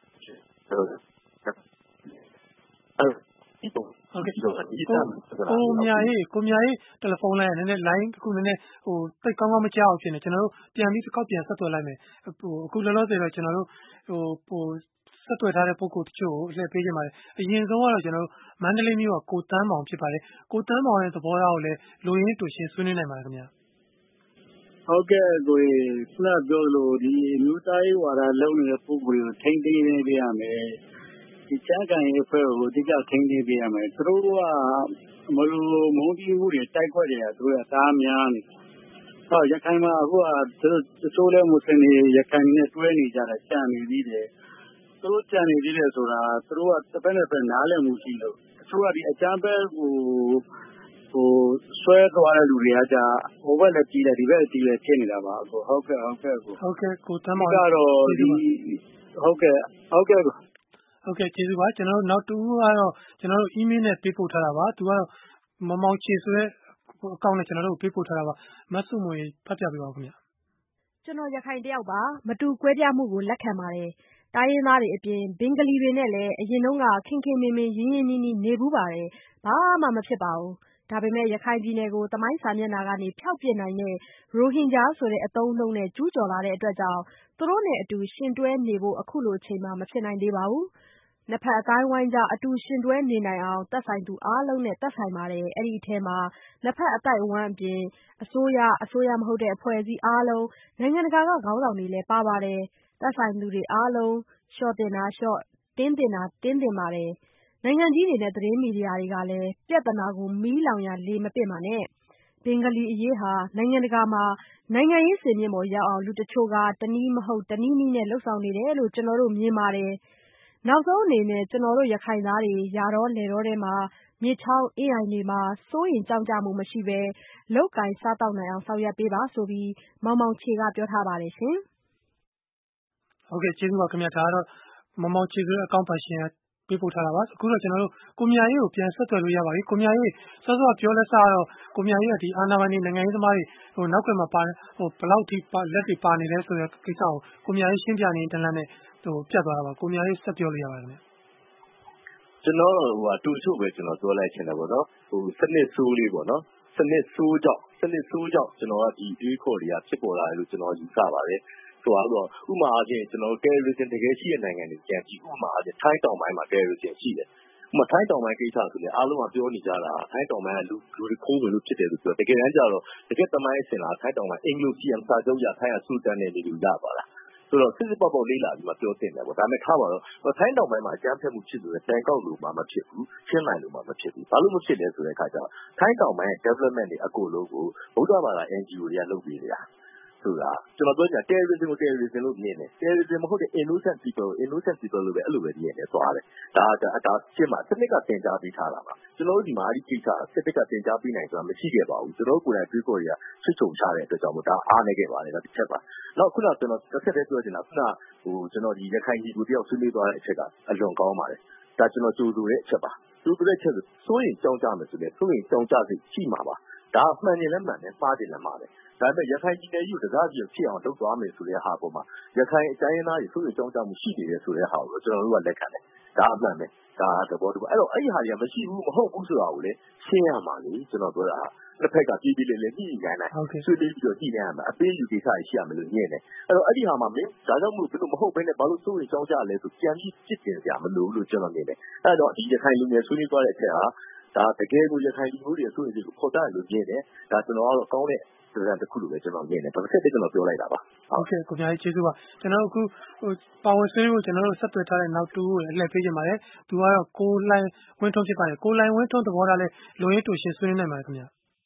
ကဲ့ကိုမြာရေးကိုမြာရေးတယ်လီဖုန်းလိုင်းနည်းနည်း line အခုနည်းနည်းဟိုတိတ်ကောင်းကောင်းမကြောက်ဖြစ်နေကျွန်တော်တို့ပြန်ပြီးတစ်ခေါက်ပြန်ဆက်သွယ်လိုက်မယ်ဟိုအခုလောလောဆယ်တော့ကျွန်တော်တို့ဟိုဟိုဆက်သွယ်ထားတဲ့ပုံကိုတချို့ကိုလှည့်ပေးကြပါတယ်အရင်ဆုံးကတော့ကျွန်တော်တို့မန္တလေးမြို့ကကိုတန်းမောင်ဖြစ်ပါတယ်ကိုတန်းမောင်ရဲ့သဘောထားကိုလည်းလူရင်းတူရှင်းဆွေးနွေးနိုင်ပါတယ်ခင်ဗျာဟုတ်ကဲ့ကိုခုနပြောလို့ဒီမြို့သားရေးဝါဒလုံးနေတဲ့ပုံကိုထိမ့်သိမ်းနေပြရမယ်ဒီချမ်းကန်ရေးဖွဲ့ကိုအဓိကထိန်းသိမ်းပေးရမယ်သူတို့ကမလို့မုန်းတီးမှုတွေတိုက်ခွက်တွေကသူတို့ကတားများနေဟောရခိုင်မှာအခုကသူတို့တိုးလဲမွတ်စလင်တွေရခိုင်နဲ့တွဲနေကြတာကြံနေပြီးတယ်သူတို့ကြံနေပြီးတယ်ဆိုတာသူတို့ကတစ်ဖက်နဲ့တစ်ဖက်နားလည်မှုရှိလို့သူကဒီအကြမ်းဖက်ကိုဟိုဆွဲသွားတဲ့လူတွေကကြာဟိုဘက်လည်းကြီးတယ်ဒီဘက်လည်းကြီးတယ်ဖြစ်နေတာပါအခုဟုတ်ကဲ့ဟုတ်ကဲ့ကိုဟုတ်ကဲ့ကိုတမ်းမောင်ကတော့ဒီဟုတ်ကဲ့ဟုတ်ကဲ့ဟုတ်ကဲ့ကျေးဇူးပါကျွန်တော်တို့နောက်တူကတော့ကျွန်တော်တို့ email နဲ့ပေးပို့ထားတာပါသူကတော့မမောင်ချေဆိုတဲ့အကောင့်နဲ့ကျွန်တော်တို့ပေးပို့ထားတာပါမဆုမွေဖတ်ပြပေးပါဦးခင်ဗျာကျွန်တော်ရခိုင်တယောက်ပါမတူကွဲပြားမှုကိုလက်ခံပါတယ်တိုင်းရင်းသားတွေအပြင်ဘင်္ဂလီတွေနဲ့လည်းအရင်တုန်းကခင်ခင်မင်မင်ရင်းရင်းနှီးနှီးနေဘူးပါတယ်ဘာမှမဖြစ်ပါဘူးဒါပေမဲ့ရခိုင်ပြည်နယ်ကိုတမိုင်းစာမျက်နှာကနေဖျောက်ပစ်နိုင်တဲ့ရိုဟင်ဂျာဆိုတဲ့အသုံးအနှုန်းနဲ့ကျူးကျော်လာတဲ့အတွက်ကြောင့်သူတို့နဲ့အတူရှင်တွဲနေဖို့အခုလိုအချိန်မှမဖြစ်နိုင်သေးပါဘူးနှစ်ဖက်အတိုင်းဝိုင်းကြအတူရှင်တွဲနေနိုင်အောင်သက်ဆိုင်သူအားလုံးနဲ့သက်ဆိုင်ပါတယ်အဲ့ဒီအထဲမှာနှစ်ဖက်အတိုက်အဝန်းအပြင်အစိုးရအစိုးရမဟုတ်တဲ့အဖွဲ့အစည်းအားလုံးနိုင်ငံတကာကခေါင်းဆောင်တွေလည်းပါပါတယ်သက်ဆိုင်သူတွေအားလုံးလျှော့တင်တာလျှော့တင်းတင်တာတင်းတင်ပါတယ်နိုင်ငံကြီးတွေနဲ့သတင်းမီဒီယာတွေကလည်းပြဿနာကိုမီးလောင်ရလေမပစ်ပါနဲ့ဘင်္ဂလီအရေးဟာနိုင်ငံတကာမှာနိုင်ငံရေးစင်မြင့်ပေါ်ရောက်အောင်လူတချို့ကတနည်းမဟုတ်တနည်းနည်းနဲ့လှုပ်ဆောင်နေတယ်လို့ကျွန်တော်တို့မြင်ပါတယ်နောက်ဆုံးအနေနဲ့ကျွန်တော်တို့ရခိုင်သားတွေရာတော့လေတော့ထဲမှာမြေချောင်းအင်းအိုင်တွေမှာစိုးရင်ကြောက်ကြမှုမရှိဘဲလောက်ကင်စားတောက်နိုင်အောင်ဆောင်ရွက်ပေးပါဆိုပြီးမောင်မောင်ချေကပြောထားပါတယ်ရှင်ဟုတ်ကဲ့ကျေးဇူးပါခင်ဗျာဒါကတော့မောင်မောင်ချေဆိုတဲ့အကောင့်ပါရှင်ပေးပို့ထားတာပါအခုတော့ကျွန်တော်တို့ကိုမြာရေးကိုပြန်ဆက်သွယ်လို့ရပါပြီကိုမြာရေးစောစောပြောလက်စားတော့ကိုမြာရေးကဒီအာနာပိုင်းနေနိုင်ငံရေးသမားတွေဟိုနောက်ကမှပါဟိုဘလောက်ထိလက်တွေပါနေလဲဆိုတဲ့ကိစ္စကိုကိုမြာရေးရှင်းပြနေတန်းလန်းနဲ့ဟိုပြတ်သွားတာပါကိုမြာရေးဆက်ပြောလို့ရပါတယ်ခင်ဗျကျွန်တော်ဟိုတူချို့ပဲကျွန်တော်ပြောလိုက်ချင်တယ်ပေါ့နော်ဟိုစနစ်ဆိုးလေးပေါ့နော်စနစ်ဆိုးကြောင့်စနစ်ဆိုးကြောင့်ကျွန်တော်ကဒီတွေးခေါ်တွေကဖြစ်ပေါ်လာတယ်လို့ကျွန်တော်ယူဆပါတယ်ဆိုတော့ဥပမာအချင်းကျွန်တော် terrorism တကယ်ရှိတဲ့နိုင်ငံတွေကြံကြည့်ဥပမာအချင်းထိုင်းတောင်ပိုင်းမှာ terrorism ရှိတယ်ဥပမာထိုင်းတောင်ပိုင်းကိစ္စဆိုရင်အားလုံးကပြောနေကြတာထိုင်းတောင်ပိုင်းကလူလူတွေခိုးဝင်လို့ဖြစ်တယ်လို့ပြောတကယ်တမ်းကျတော့တကယ်တမိုင်းအစဉ်လာထိုင်းတောင်ပိုင်းအင်္ဂလိပ်စီယမ်စာချုပ်ရထိုင်းကစူတန်နဲ့နေလို့ရပါလားဆိုတော့စစ်စစ်ပေါက်ပေါက်လေးလာပြီးမှပြောတင်တယ်ပေါ့ဒါပေမဲ့ထားပါတော့ထိုင်းတောင်ပိုင်းမှာအကြမ်းဖက်မှုဖြစ်ဆိုတဲ့တန်ကောက်လို့မှမဖြစ်ဘူးချင်းနိုင်လို့မှမဖြစ်ဘူးဘာလို့မဖြစ်လဲဆိုတဲ့အခါကျတော့ထိုင်းတောင်ပိုင်း development တွေအကုန်လုံးကိုဗုဒ္ဓဘာသာ N G O တွေကလုပ်ပေးနေတာဆိုတာကျွန်တော်ပြောချင် terrorism ကို terrorism လို့မြင်တယ် terrorism မဟုတ်တဲ့ innocent people innocent people လို့ပဲအဲ့လိုပဲမြင်နေသွားတယ်ဒါဒါဒါရှင်းမှာစနစ်ကတင် जा ပေးထားတာပါကျွန်တော်တို့ဒီမှာအဲ့ဒီကိစ္စစနစ်ကတင် जा ပေးနိုင်ဆိုတာမရှိခဲ့ပါဘူးကျွန်တော်တို့ကိုယ်တိုင်တွေးခေါ်ရဆွတ်ချုံချတဲ့အတွက်ကြောင့်မို့ဒါအားနေခဲ့ပါတယ်ဒါတစ်ချက်ပါနောက်ခုနကျွန်တော်တစ်ချက်တည်းပြောချင်တာခုနဟိုကျွန်တော်ဒီရခိုင်ကြီးကိုတယောက်ဆွေးနွေးသွားတဲ့အချက်ကအလွန်ကောင်းပါတယ်ဒါကျွန်တော်ကြိုးဆိုတဲ့အချက်ပါကြိုးဆိုတဲ့အချက်ဆိုစိုးရင်ကြောင်းကြမယ်ဆိုလေစိုးရင်ကြောင်းကြစိတ်ရှိမှာပါဒါမှန်တယ်လည်းမှန်တယ်မှားတယ်လည်းမှားတယ်ဒါပေမဲ့ရခိုင်ပြည်နယ်ကြီးကိုတကားကြီးဖြစ်အောင်လုပ်သွားမယ်ဆိုတဲ့ဟာပေါ်မှာရခိုင်အတိုင်းအသားတွေဆိုရင်ကြောင်းကြမှုရှိနေတယ်ဆိုတဲ့ဟာကိုကျွန်တော်တို့ကလက်ခံတယ်ဒါအမှန်ပဲဒါသဘောတူပါအဲ့တော့အဲ့ဒီဟာတွေကမရှိဘူးမဟုတ်ဘူးဆိုတာကိုလည်းရှင်းရမှာလေကျွန်တော်ပြောတာတစ်ဖက်ကပြည်ပြည်လေးလေးညှိနှိုင်းနိုင်ဆွေးနွေးပြီးတော့ညှိနှိုင်းရမှာအပေးယူကိစ္စရှိရမယ်လို့ညင်းတယ်အဲ့တော့အဲ့ဒီဟာမှာမင်းဒါကြောင့်မို့ဘယ်လိုမဟုတ်ဘဲနဲ့ဘာလို့စိုးရင်ကြောင်းကြလဲဆိုပြန်ပြီးပြစ်တင်ကြမလို့လို့ကျွန်တော်မြင်တယ်အဲ့တော့ဒီရခိုင်လူငယ်ဆွေးနွေးသွားတဲ့အချက်ဟာဒါတကယ်ကိုရခိုင်လူမျိုးတွေအစိုးရတွေကိုခေါ်တာလို့မြင်တယ်ဒါကျွန်တော်ကတော့ကောင်းတဲ့ဒါတခုလိုပဲကျွန်တော်မြင်တယ်ဒါတစ်ချက်တည်းကျွန်တော်ပြောလိုက်တာပါဟုတ်ကဲ့ကိုများကြီးကျေးဇူးပါကျွန်တော်အခုဟိုပါဝင်ဆွေးနွေးဖို့ကျွန်တော်တို့ဆက်သွယ်ထားတဲ့နောက်တူကိုအလှည့်ပေးကြပါတယ်သူကတော့ကိုလိုင်းဝင်းထုံးဖြစ်ပါတယ်ကိုလိုင်းဝင်းထုံးသဘောထားလဲလူရင်းတူရှင်ဆွေးနွေးနိုင်ပါတယ်ခင်ဗျာ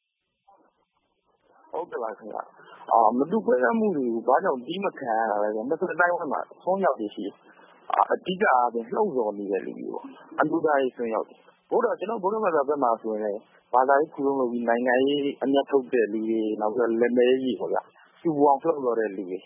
ဟုတ်ကဲ့ပါခင်ဗျာအာမတူခွဲရမှုတွေကိုဘာကြောင့်ပြီးမခံရတာလဲဆိုတော့နှစ်တိုင်းဝန်းမှာဆုံးရောက်နေရှိအဓိကအားဖြင့်လှုပ်ဆော်နေတဲ့လူတွေပေါ့အလူသားရေးဆွေးရောက်တယ်ဘုရားကျွန်တော်ဘုရားဘာသာဘက်မှာဆိုရင်ဘာသာရေးခုလုံးလုပ်ပြီးနိုင်ငံရေးအမျက်ထုတ်တဲ့လူတွေနောက်ပြီးလက်မဲကြီးပေါ့ဗျာစူပေါင်းလှုပ်ဆော်တဲ့လူတွေ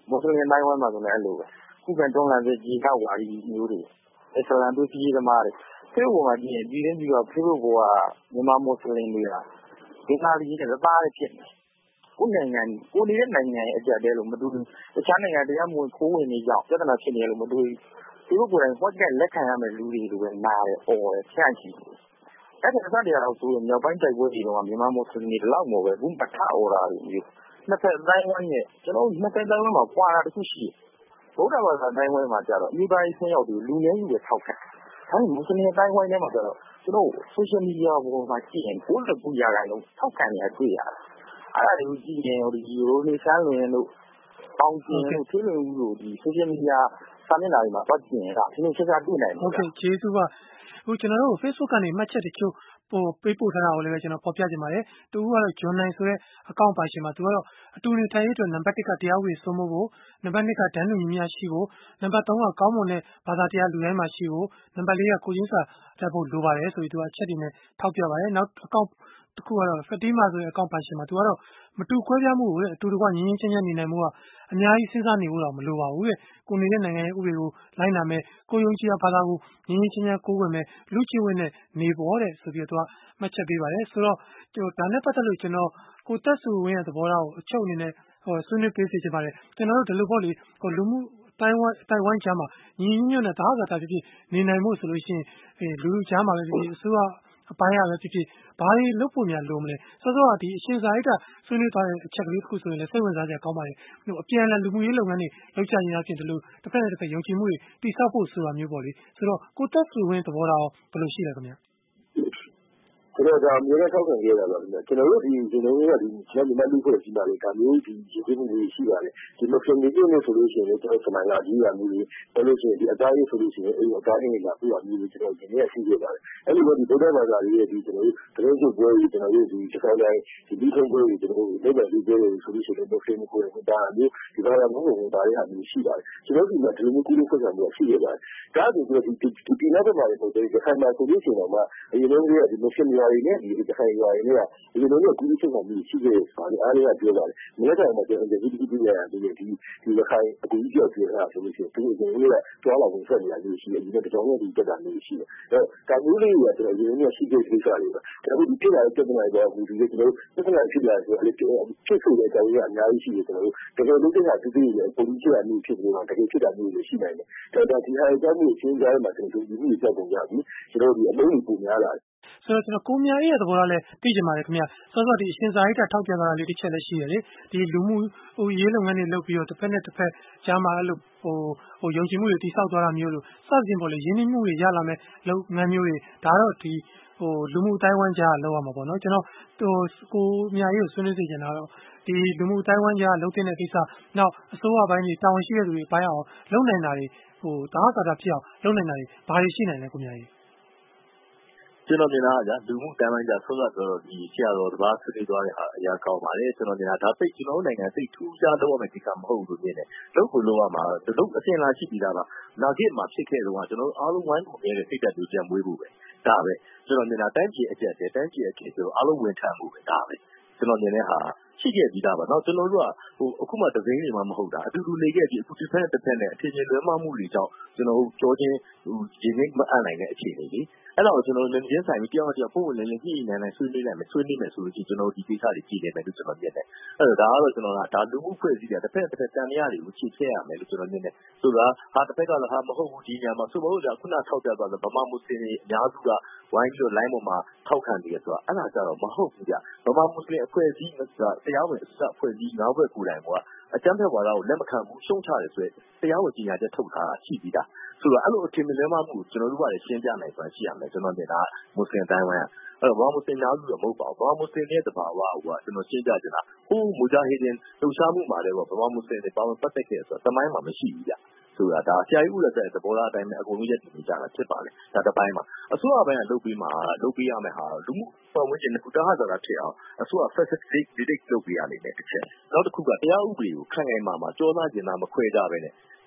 မွတ်စလင်တိုင်းဝမ်းမှာဆိုလည်းအဲ့လိုပဲခုခံတွန်းလှန်တဲ့ကြီးနောက်ဝါဒီမျိုးတွေအစ္စလာမ်တို့ကြီးသမားတွေဖေဘုတ်မှာကြည့်ရင်ပြည်ရင်းပြီးတော့ဖေဘုတ်ကမြန်မာမွတ်စလင်တွေကဒီနာကြီးနဲ့သားရဖြစ်နေကိုနိုင်ငံကိုနေတဲ့နိုင်ငံရဲ့အကြက်တဲလို့မတူဘူးတခြားနိုင်ငံတရားမဝင်ခိုးဝင်နေကြောင်းပြဿနာဖြစ်နေလို့မတူဘူးသူတို့ကိုယ်တိုင်ဟော့ကက်လက်ခံရမယ်လူတွေလိုပဲနားတယ်အော်တယ်ဖြန့်ချီအဲ့ဒါစတဲ့အောင်ဆိုရင်မြောက်ပိုင်းတိုက်ပွဲတွေတော့မြန်မာမွတ်စလင်တွေလောက်မို့ပဲဘူးပထအော်ရာတွေမျိုးနှစ်ဖက်တိုင်းဝိုင်းရဲ့ကျွန်တော်နှစ်ဖက်တိုင်းဝိုင်းမှာပွာတာတခုရှိဗုဒ္ဓဘာသာတိုင်းဝိုင်းမှာကြတော့အမျိုးသားရေးဆင်းရောက်ပြီးလူနည်းစုပဲထောက်ခံဒါပေမဲ့မွတ်စလင်တိုင်းဝိုင်းထဲမှာကြတော့ကျွန်တော် social media ပေါ်မှာကြည့်ရင်ဘိုးလက်ကူရတိုင်းလုံးထောက်ခံနေရတွေ့ရတယ်အဲ့ဒါတွေကိုကြည့်ရင်ဒီရိုနေဆန်းလွင်တို့ပေါင်းကျင်တို့သေးလွင်ဦးတို့ဒီ social media စာမျက်နှာတွေမှာပတ်ကျင်တာဒီလိုချက်ချတွေ့နိုင်တယ်ဟုတ်ကဲ့ကျေးဇူးပါဟိုကျွန်တော်တို့ Facebook ကနေမှတ်ချက်တချို့ပို့ပေးပို့ထားတာကိုလည်းကျွန်တော်ဖော်ပြချင်ပါတယ်တူကတော့ John Nine ဆိုတဲ့အကောင့်ပါရှင်မှာသူကတော့အတူနေထိုင်ရေးအတွက်နံပါတ်တစ်ကတရားဝင်စိုးမိုးဖို့နံပါတ်နှစ်ကဒန်းလူညီမျှရှိဖို့နံပါတ်သုံးကကောင်းမွန်တဲ့ဘာသာတရားလူတိုင်းမှာရှိဖို့နံပါတ်လေးကကိုချင်းစာတတ်ဖို့လိုပါတယ်ဆိုပြီးသူကအချက်တွေနဲ့ထောက်ပြပါတယ်နောက်အကောင့်တခုကတော့ Fatima ဆိုတဲ့အကောင့်ပါရှင်မှာသူကတော့မတူခွဲပြားမှုကိုအတူတကွငြင်းငြင်းချင်းချင်းနေနိုင်မှုကအများကြီးစဉ်းစားနေဖို့တော့မလိုပါဘူးတဲ့ကိုနေတဲ့နိုင်ငံရဲ့ဥပဒေကိုလိုက်နာမယ်ကိုယုံကြည်ရာဘာသာကိုငြင်းငြင်းချင်းချင်းကိုးကွယ်မယ်လူချင်းဝင်နဲ့နေပေါ်တဲ့ဆိုပြီးတော့မှတ်ချက်ပေးပါတယ်ဆိုတော့ဒါနဲ့ပတ်သက်လို့ကျွန်တော်ကိုတက်စုဝင်းရဲ့သဘောထားကိုအချုပ်အနေနဲ့ဟိုဆွေးနွေးပေးစီချင်ပါတယ်ကျွန်တော်တို့ဒီလိုပေါ့လေဟိုလူမှုတိုင်ဝမ်တိုင်ဝမ်ချမ်းမှာညီညီညွတ်နဲ့သာသာတာဖြစ်ဖြစ်နေနိုင်မှုဆိုလို့ရှိရင်လူလူချမ်းမှာပဲဖြစ်ဖြစ်အစိုးရအပိုင်းရပဲဖြစ်ဖြစ်ဘာတွေလုပ်ဖို့များလိုမလဲစောစောကဒီအရှင်စာရိတ္တဆွေးနွေးသွားတဲ့အချက်ကလေးတစ်ခုဆိုရင်လည်းစိတ်ဝင်စားစရာကောင်းပါတယ်ဟိုအပြန်အလှန်လူမှုရေးလုပ်ငန်းတွေလုပ်ကြရင်အဖြစ်ဒီလိုတစ်ဖက်နဲ့တစ်ဖက်ယုံကြည်မှုတွေတိစောက်ဖို့ဆိုတာမျိုးပေါ့လေဆိုတော့ကိုတက်စုဝင်းသဘောထားဘယ်လိုရှိလဲခင်ဗျာကျွန်တော်ဒါအများနဲ့ထောက်ခံခဲ့တာပါခင်ဗျကျွန်တော်တို့ဒီကျွန်တော်တို့ကဒီကျွန်တော်မြန်မာလူဖွဲ့ကြီးပါလေဒါမျိုးဒီရည်ရည်မှုတွေရှိပါတယ်ဒီလိုဖြစ်နေကြနေဆိုလို့ရှိရင်ကျွန်တော်စမိုင်းလာကြီးရမျိုးတွေဘယ်လိုဆိုရင်ဒီအသားရေးဆိုလို့ရှိရင်အဲ့ဒီအသားရေးကပြရမျိုးတွေကျွန်တော်ဒီနေ့ရှိခဲ့ပါတယ်အဲ့ဒီလိုဒီဗုဒ္ဓဘာသာရေးရဲ့ဒီကျွန်တော်တို့တရင်စုပွဲကြီးကျွန်တော်တို့ဒီစကားတိုင်းဒီဒီထုံးပွဲကြီးကျွန်တော်တို့လက်လက်လေးကျဲတွေဆိုလို့ရှိရင်တော့ဖိနေကိုယ်ကဒါမျိုးဒီဘာသာမျိုးကိုဒါရေးဟာမျိုးရှိပါတယ်ကျွန်တော်ဒီမှာဒီလိုမျိုးကုလို့ဖွဲ့ဆောင်မျိုးရှိခဲ့ပါတယ်ဒါဆိုတော့ဒီဒီဒီနောက်တော့ပါတယ်ဆိုတော့ဒီခိုင်မာဆိုလို့ရှိရင်တော့အရင်ဆုံးကဒီမဖြစ်နေရည်နဲ့ဒီတစ်ခိုင်ရွာရင်းနဲ့ဒီလိုမျိုးကူးချက်ဆောင်ပြီးရှိခဲ့ပါတယ်အားရပြောပါတယ်မနေ့ကမှကျွန်တော်ဒီဒီဒီရတယ်ဒီဒီဒီခိုင်အကူကြီးပြောပြောတာဆိုလို့ရှိရင်သူအရင်ကကြောလာဝင်ဆက်နေရတယ်ရှိတယ်ဒီတော့တော်တော်လေးတက်တာမျိုးရှိတယ်အဲဒါမျိုးလေးကကျွန်တော်ရင်းနဲ့ရှိခဲ့ကိစ္စတွေပါဒါပေမဲ့ဒီဖြစ်လာတဲ့ပြဿနာတွေကဒီဒီကျွန်တော်ပြဿနာဖြစ်လာဆိုအဲ့ဖြစ်ဆိုတဲ့အကြောင်းကအများကြီးရှိတယ်ကျွန်တော်တို့တကယ်လို့တဲ့ဟာဒီဒီလေပုံကြီးရမျိုးဖြစ်နေတာတကယ်ဖြစ်တာမျိုးတွေရှိနိုင်တယ်ဒါဒါဒီဟာအကြောင်းကိုရှင်းပြရမှာကျွန်တော်ဒီမျိုးကြောက်ပုံရပြီကျွန်တော်ဒီအလုံးကြီးပုံများလာဆိုတော့ကျွန်တော်ကိုမြရဲ့သဘောထားလဲသိချင်ပါတယ်ခင်ဗျာစောစောဒီအရှင်စာရိတ္တထောက်ပြတာလေးတစ်ချက်လည်းရှိရတယ်ဒီလူမှုဟိုရေးလုပ်ငန်းတွေလုပ်ပြီးတော့တစ်ဖက်နဲ့တစ်ဖက်ကြားမှာအဲ့လိုဟိုဟိုယုံကြည်မှုတွေတိစောက်သွားတာမျိုးလို့စသဖြင့်ပေါ့လေရင်းနှီးမှုတွေရလာမယ်လုပ်ငန်းမျိုးတွေဒါတော့ဒီဟိုလူမှုတိုင်းဝန်းကြားလောက်ရမှာပေါ့နော်ကျွန်တော်ဟိုကိုမြရေးကိုဆွေးနွေးစေချင်တာတော့ဒီလူမှုတိုင်းဝန်းကြားလှုပ်တဲ့ကိစ္စနောက်အစိုးရပိုင်းကြီးတာဝန်ရှိတဲ့သူတွေပိုင်းအောင်လုပ်နိုင်တာတွေဟိုဒါဟာတာဖြစ်အောင်လုပ်နိုင်တာတွေဘာတွေရှိနိုင်လဲကိုမြရေးကျွန်တော်မြင်တာကလူမှုတန်းပိုင်းကြဆောစောဆိုတော့ဒီဆရာတော်တပါးဆွေးနွေးသွားတဲ့ဟာအရာကောင်းပါတယ်ကျွန်တော်မြင်တာဒါသိကျွန်တော်နိုင်ငံသိထူးခြားတော့မယ့်ကိစ္စမဟုတ်ဘူးလို့မြင်တယ်လုပ်ကိုလုပ်ရမှာဒီလိုအစင်လာရှိပြီးသားပါနောက်ခေတ်မှာဖြစ်ခဲ့တော့ကျွန်တော်အားလုံးဝိုင်းကုန်နေတဲ့စိတ်ဓာတ်တွေပြန်မွေးဖို့ပဲဒါပဲကျွန်တော်မြင်တာတိုင်းပြည်အကျက်တဲ့တိုင်းပြည်အကျက်ဆိုအားလုံးဝင်ထမ်းဖို့ပဲဒါပဲကျွန်တော်မြင်တဲ့ဟာရှိခဲ့ပြီးသားပါတော့ကျွန်တော်တို့ကဟိုအခုမှတသိန်းတွေမှမဟုတ်တာအတူတူနေခဲ့ပြီးအခုတစ်ဖက်တစ်ဖက်နဲ့အထင်ကြီးလွဲမှားမှုတွေကြောင့်ကျွန်တော်တို့ကြောချင်းဟိုဒီနေ့မအပ်နိုင်တဲ့အခြေအနေတွေအဲ့တော့ကျွန်တော်လည်းရင်းဆိုင်ပြီးတယောက်တစ်ယောက်ပုံဝင်လည်းလည်းညှိနေနိုင်ဆွေးနွေးနိုင်မယ်ဆွေးနွေးမယ်ဆိုလို့ရှိရင်ကျွန်တော်ဒီကိစ္စတွေကြည့်နေမယ်လို့ကျွန်တော်မြင်တယ်အဲ့တော့ဒါကတော့ကျွန်တော်ကဒါလူမှုဖွဲ့စည်းတဲ့တစ်ဖက်တစ်ဖက်တန်တရားတွေကိုချိန်ဆရမယ်လို့ကျွန်တော်မြင်တယ်ဆိုတော့ဟာတစ်ဖက်ကလည်းဟာမဟုတ်ဘူးဒီညမှာဆိုတော့ကခုနထောက်ပြသွားတဲ့ဗမာမွတ်စလင်တွေအများစုကဝိုင်းပြီးတော့ line ပေါ်မှာထောက်ခံနေရဆိုတော့အဲ့ဒါကြတော့မဟုတ်ဘူးကြဗမာမွတ်စလင်အဖွဲ့အစည်းကတရားဝင်အစအဖွဲ့အစည်းငါးဘက်ကိုယ်တိုင်ကအကြမ်းဖက်ဝါဒကိုလက်မခံဘူးရှုံချတယ်ဆိုရင်တရားဝင်ကြီးညာချက်ထုတ်ထားတာရှိပြီးသားဆိုတော့အဲ့လိုအထင်မြင်မှမှုကျွန်တော်တို့ကလည်းရှင်းပြနိုင်စွာရှိရမယ်ကျွန်တော်မြင်တာမွတ်စလင်တိုင်းဝိုင်းအဲ့တော့ဘာမွတ်စလင်များစုတော့မဟုတ်ပါဘူးဘာမွတ်စလင်ရဲ့တဘာဝဟိုကကျွန်တော်ရှင်းပြချင်တာဟိုမူဂျာဟီဒင်လှူရှားမှုမှာလည်းဘာမွတ်စလင်တွေပါဝင်ပတ်သက်ခဲ့ဆိုတော့တမိုင်းမှာမရှိဘူးကြဆိုတာဒါဆရာကြီးဦးလက်တဲ့သဘောထားအတိုင်းပဲအကုန်လုံးရက်တည်နေကြတာဖြစ်ပါလေဒါတစ်ပိုင်းမှာအစိုးရပိုင်းကလုပ်ပြီးမှလုပ်ပေးရမယ်ဟာလူမှုပတ်ဝန်းကျင်နဲ့ကုသဟဇာတာဖြစ်အောင်အစိုးရ facilitate dictate လုပ်ပေးရလိမ့်မယ်တစ်ချက်နောက်တစ်ခုကတရားဥပဒေကိုခိုင်ခိုင်မာမာကြောသားကျင်သားမခွဲကြပဲနဲ့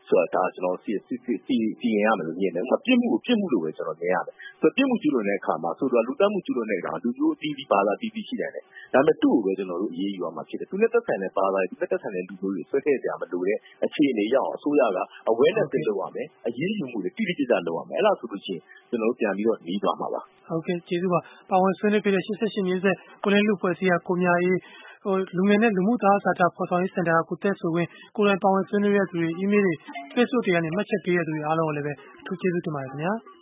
ဆိုတာဒါကျွန်တော်စီစီစီစီရင်ရမယ်လို့မြင်တယ်။ဥပမာပြစ်မှုကိုပြစ်မှုလို့ပဲကျွန်တော်မြင်ရတယ်။ဆိုတော့ပြစ်မှုကျူးလွန်တဲ့အခါမှာဆိုတော့လူတက်မှုကျူးလွန်တဲ့အခါလူမျိုးအသီးသီးဘာသာအသီးသီးရှိတယ်။ဒါပေမဲ့သူ့ကိုပဲကျွန်တော်တို့အေးအေးယူရမှာဖြစ်တယ်။သူနဲ့သက်ဆိုင်တဲ့ဘာသာသူနဲ့သက်ဆိုင်တဲ့လူမျိုးတွေဆွဲထည့်ကြမလို့တဲ့အခြေအနေရောက်အောင်အစိုးရက awareness တွေလုပ်ရမယ်။အရေးယူမှုတွေတိတိကျကျလုပ်ရမယ်။အဲ့ဒါဆိုလို့ရှိရင်ကျွန်တော်တို့ပြန်ပြီးတော့နေသွားမှာပါ။ဟုတ်ကဲ့ကျေးဇူးပါ။ပါဝင်ဆွေးနွေးပြတဲ့ရှစ်ဆယ့်ရှစ်မျိုးဆက်ကိုလင်းလူဖွဲ့စည်းရကိုမြအေးဟိုလူငယ်နဲ့လူမှုသားစာတာဖော်ဆောင်ရေးစင်တာကကိုသက်ဆိုဝင်ကိုယ်တိုင်ပါဝင်ဆွေးနွေးရတဲ့သူတွေ email တွေ Facebook တွေကနေမှတ်ချက်ပေးရတဲ့သူတွေအားလုံးကိုလည်းပဲအထူးကျေးဇူးတင်ပါတယ်ခင်ဗျာ။